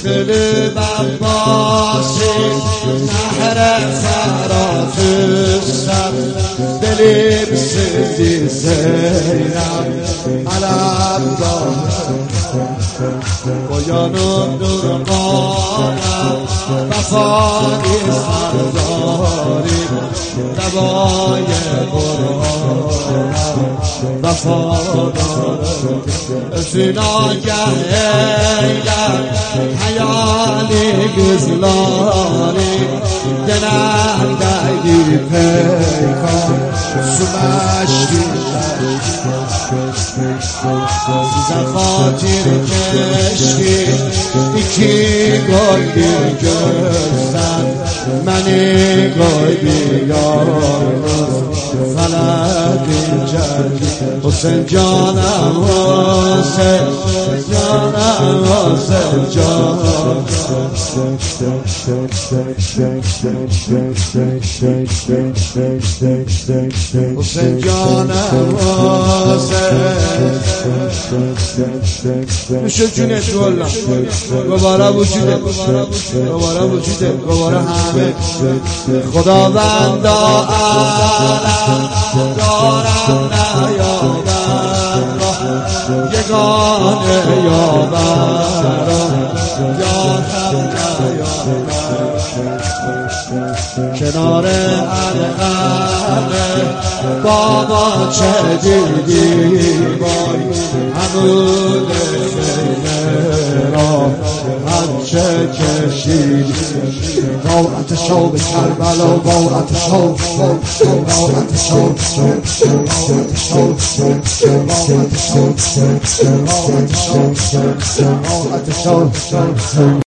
دل عباسی نهر فرات سر دلی بسیدی زینم علم دارم بایانم دور قانم وفانی سرداری دوای قرآنم وفادارم زناگه ایلم حیالی گزلانی دلم دایدی پیکان سمشتی زخاطر کشکی ایکی گایدی گرزن منی گایدی یارم فلک جنگی حسین جانم حسین جانم حسین جانم حسین جانم حسین میشه جونت والله گواره وجوده گواره وجوده گواره همه خداوند عالم دارم نیابم یگانه یابم یادم نیابم کنار القمه بابا چه دیدی بای همون خیمه را هرچه کشیدی راحت شو به کربلا راحت شو راحت شو راحت شو